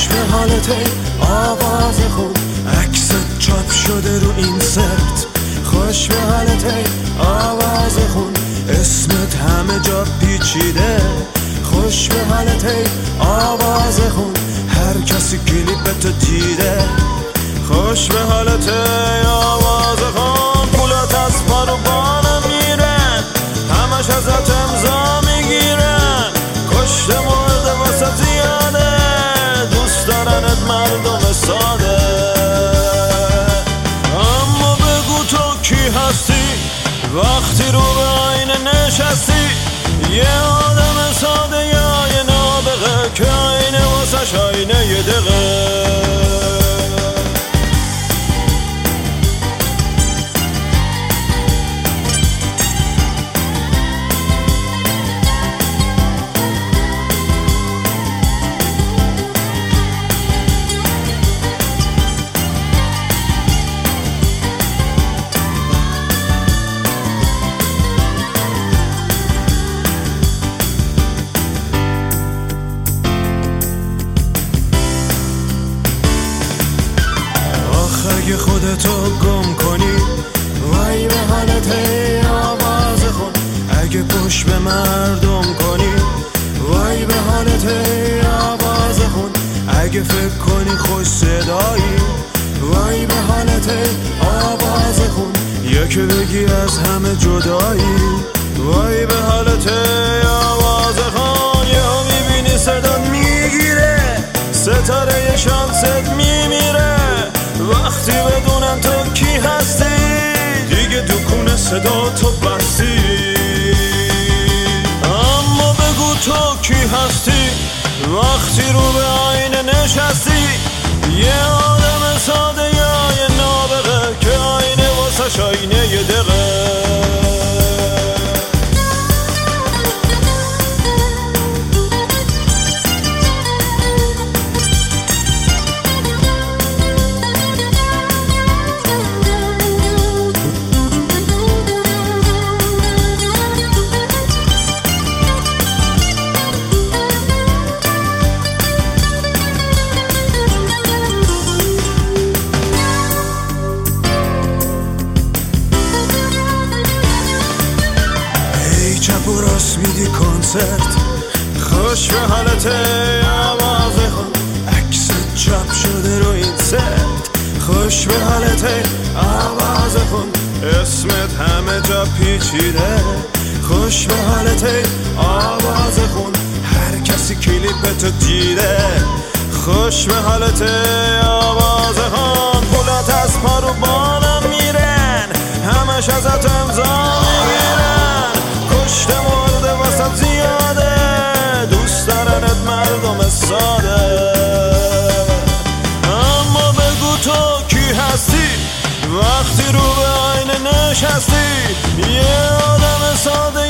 خوش به حالت آواز خون عکست چاپ شده رو این سرت. خوش به حالت آواز خون اسمت همه جا پیچیده. خوش به حالت آواز خون هر کسی کلیپتو دیده. خوش به حالت آواز خون پولات از پارو بانم میرن همش ازت امضا میگیرن. کشته مرده واسه زیاده دوست دارنت مردم ساده. اما بگو تو کی هستی وقتی رو به آینه نشستی؟ یه آدم ساده یا یه نابغه که آینه واسش آینه یه دقیقه؟ اگه خودتو گم کنی وای به حالت آواز خون. اگه پشت به مردم کنی وای به حالت آواز خون. اگه فکر کنی خوش صدایی وای به حالت آواز خون. یا که بگی از همه جدایی وای به حالت آواز خون. یا میبینی صدا میگیره ستاره شانست میمیره وقتی بدونم تو کی هستی دیگه دکون صدا تو بستی. اما بگو تو کی هستی وقتی رو به آینه نشستی؟ یه آدم ساده یا یه نابغه که آینه واسش آینه یه دقیقه؟ چپ و راست میدی کنسرت خوش به حالت آواز خون عکست چاپ شده رو این سرت. خوش به حالت آواز خون اسمت همه جا پیچیده. خوش به حالت آواز خون هر کسی کلیپتو دیده. خوش به حالت آواز خون پولات از پارو بانم میرن همش ازت امضا میگیرن. کشته مرده واسه زیاده دوست دارنت مردم ساده. اما بگو تو کی هستی وقتی رو به آینه نشستی؟ یه آدم ساده